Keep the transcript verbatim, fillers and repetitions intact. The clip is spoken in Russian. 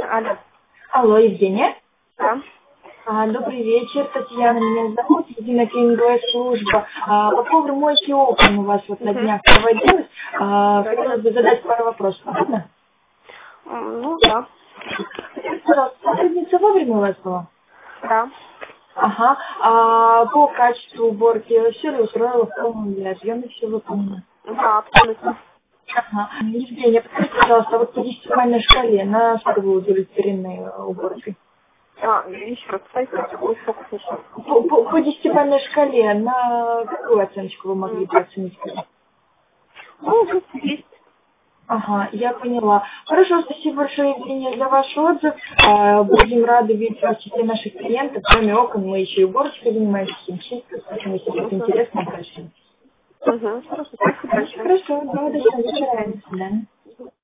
Алло. Алло, Евгения. Да. А, добрый вечер, Татьяна меня зовут, единая клининговая служба. А, по поводу мойки окон у вас вот на Угу. днях проводилась. А, Да, хотелось бы задать пару вопросов, ладно? М, Ну, да. Скажите, пожалуйста, сотрудница вовремя у вас была? Да. Ага. А по качеству уборки все ли устроила в полном для объема, все выполнено? Да, абсолютно. Ага. Евгения, подскажите, пожалуйста, вот по десятибалльной шкале, на сколько вы удовлетворены э, уборкой? А, еще раз, кстати, такой фокус еще. По, по, по десятибалльной шкале, на какую оценочку вы могли М. бы оценить? Ну, вот есть. Ага, я поняла. Хорошо, спасибо большое, Евгения, за ваш отзыв. А, Будем рады видеть вас в числе наших клиентов. Кроме окон, мы еще и уборочкой занимаемся, химчисткой, поэтому, если что-то Угу. интересное, обращайтесь. Угу. Хорошо, спасибо большое. Хорошо, да, до Угу. До свидания. свидания. До свидания.